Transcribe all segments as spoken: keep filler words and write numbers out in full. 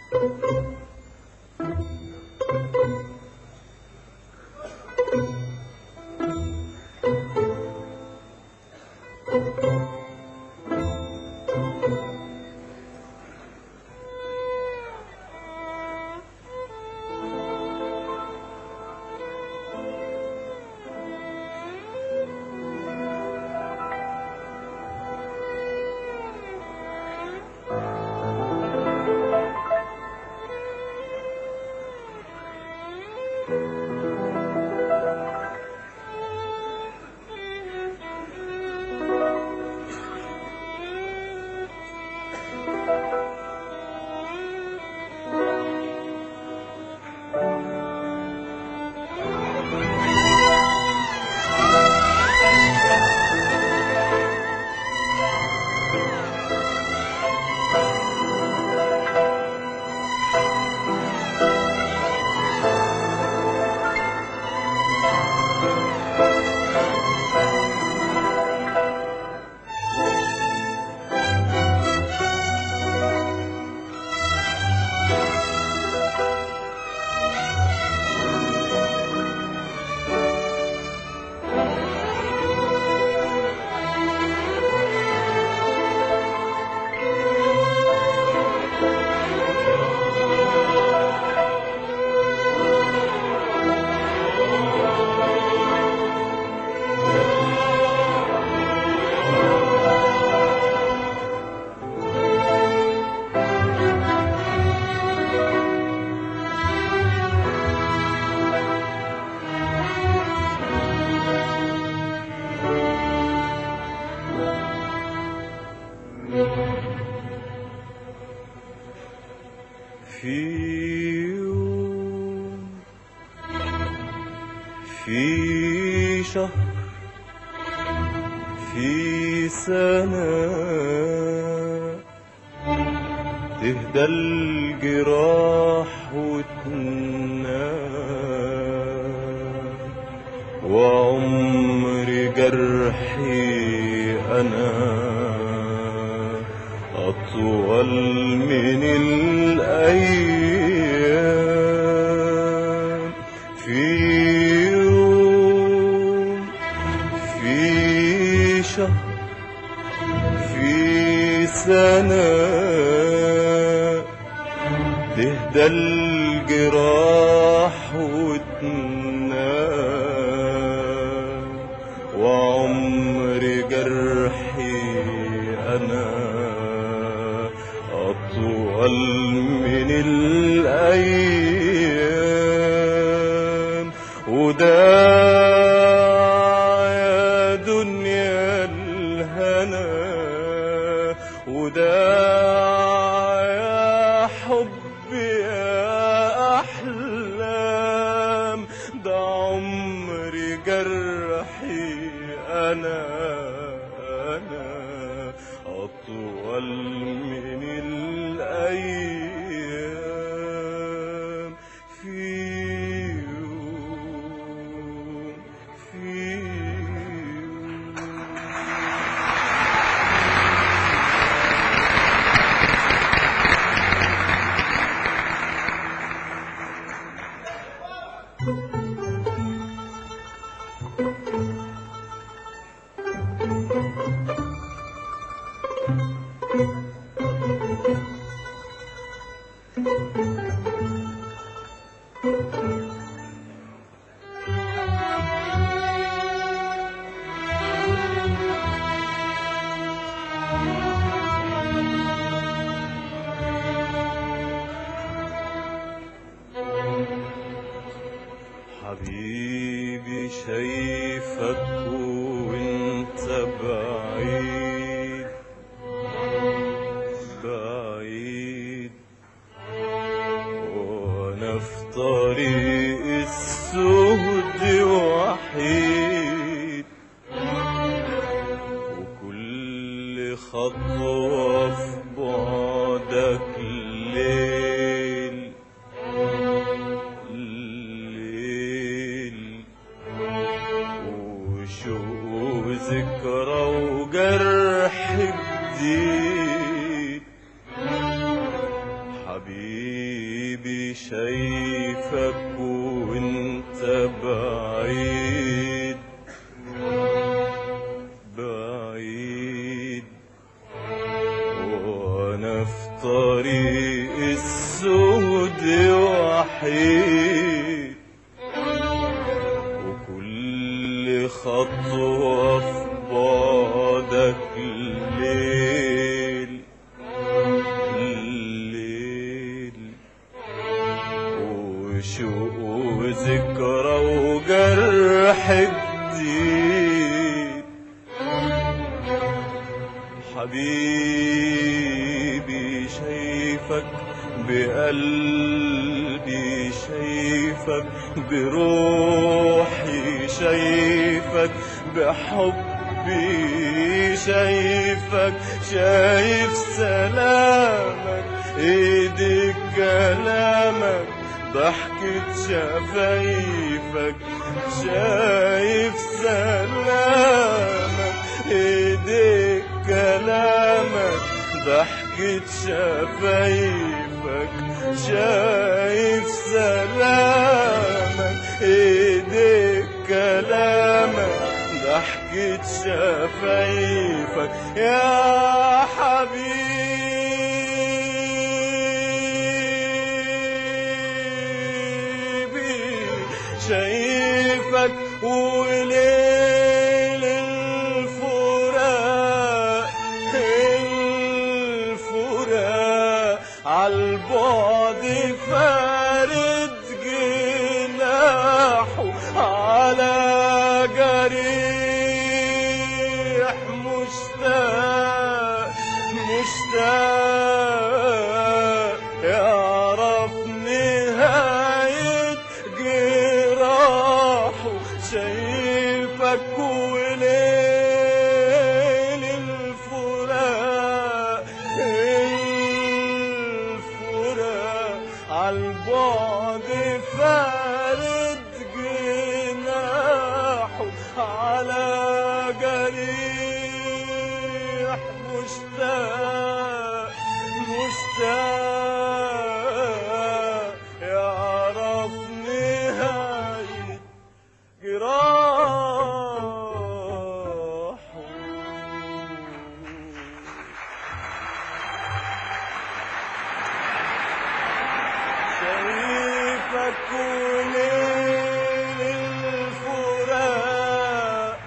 في يوم في شهر في سنة تهدى الجراح وتنام، وعمر جرحي أنا أطول من الأيام. في يوم في شهر في سنة تهدى الجراح وتنام، وعمر جرحي أنا أطول من الأيام. وده يا دنيا الهنا، وده يا حب يا أحلام، ده عمري جرحي أنا أنا أطول من الأيام. في يوم في يوم حبيبي شايفك وانت بعيد بعيد، وانا في طريق السهد وحيد، وكل خطوة في بعدك ليل ذكرى وجرح جديد. حبيبي حبيبي شايفك وانت بعيد بعيد، وانا في طريق السود وحيد، وكل خطوة في بعدك الليل الليل، وشوق وذكرى وجرح جديد. حبيبي شايفك بقلبي، شايفك بروحي، شايفك بحبي، شايفك شايف سلامك، ايدك كلامك، ضحكة شفايفك، شايف سلامك، ايدك كلامك، ضحكة شفايفك، شايف سلامك، ايدك كلامك، ضحكة شفايفك يا حبيبي. شايفك وليل الفراق الفراق عالبعد فارد جناحه على جريح مشتاق مشتاق يعرف نهاية جراحه. شايفك وليل الفراق الفراق عالبعد فارد جناحه على جريح مشتاق مشتاق يعرف نهاية جراحه. شايفك وليل الفراق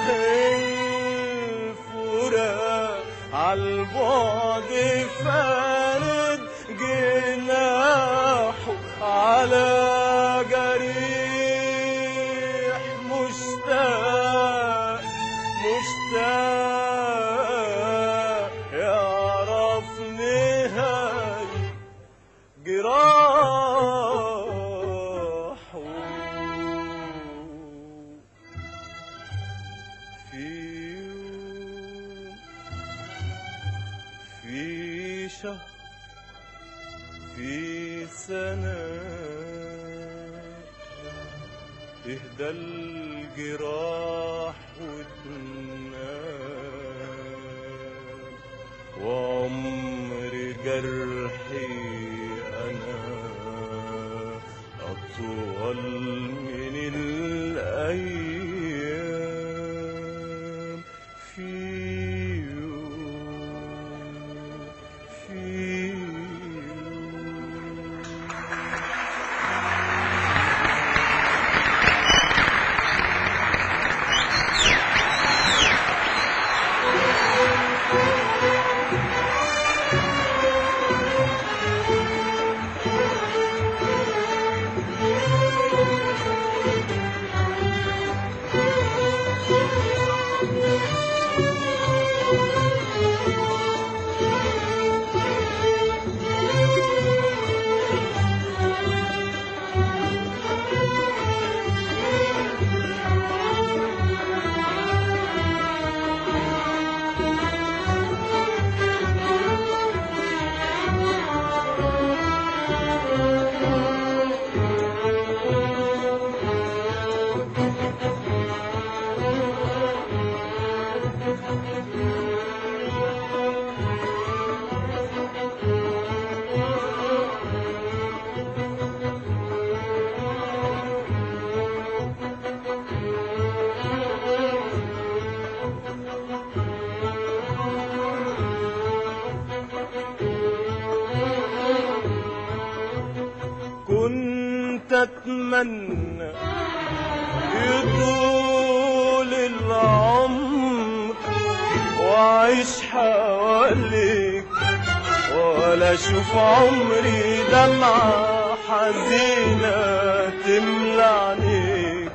الفراق عالبعد فارد جناحه على جريح مشتاق مشتاق يعرف نهاية جراحه. في يوم في شهر في سنة تهدى الجراح وتنام، وعمر جرحي أنا أطول من الأيام. في يوم في يوم كنت اتمنى يطول العمر واعيش حواليك ولا اشوف عمري دمعة حزينة تملى عينيك.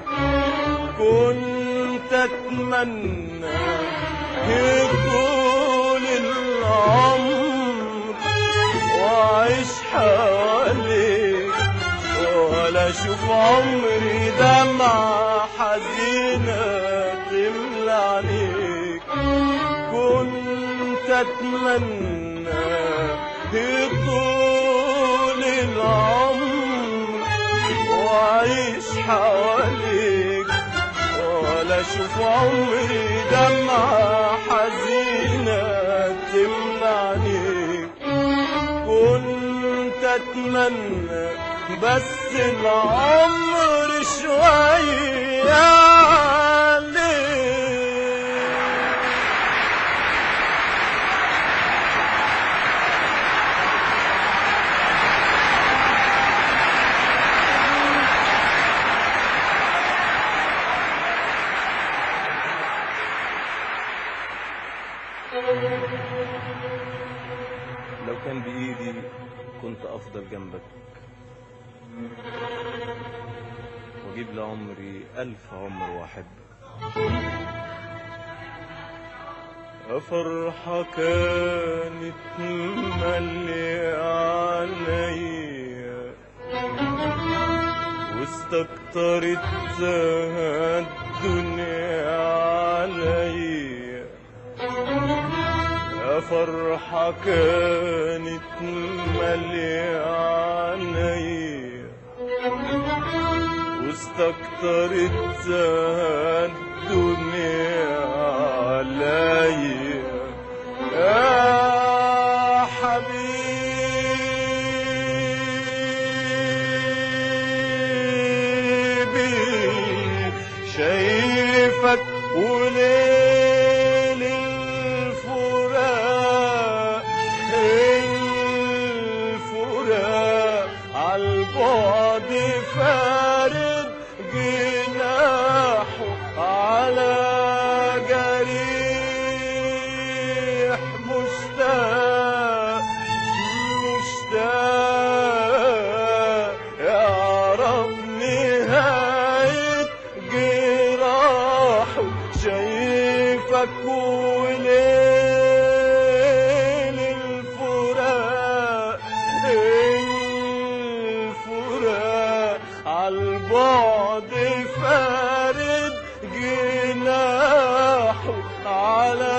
كنت اتمنى يطول العمر واعيش حواليك ولا اشوف عمري دمعة حزينة تملى عينيك. كنت اتمنى يطول العمر واعيش حواليك ولا اشوف عمري دمعة حزينة تملى عينيك. كنت اتمنى بس العمر شوية عليك. لو كان بإيدي كنت أفضل جنبك وأجيب لعمري ألف عمر وأحبك. فرحة كانت مالية عليا واستكترتها الدنيا عليا. فرحة كانت مالية عليا واستكترتها الدنيا عليا. يا حبيبي شايفك وليل الفراق الفراق عالبعد فارد جناحه على جريح مشتاق مشتاق يعرف نهاية جراحه. شايفك وليل الفراق الفراق عالبعد فارد جناحه على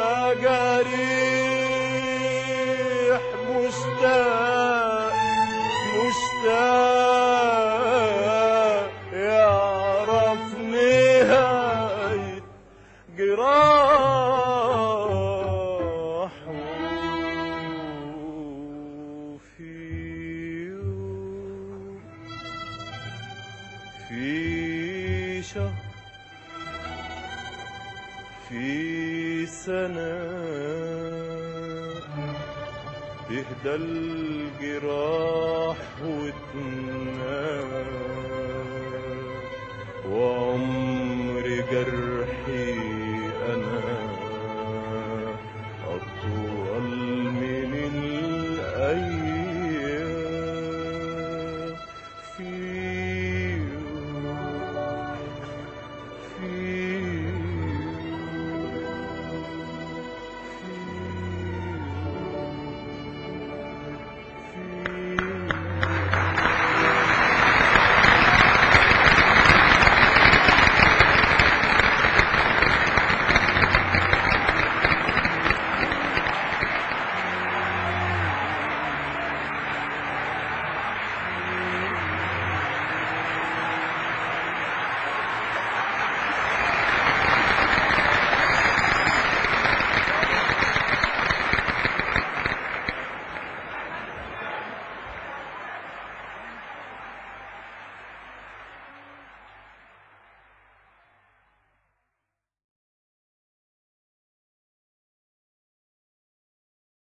جريح مشتاق مشتاق يعرف نهاية جراحه. في يوم في شهر في سنة تهدى الجراح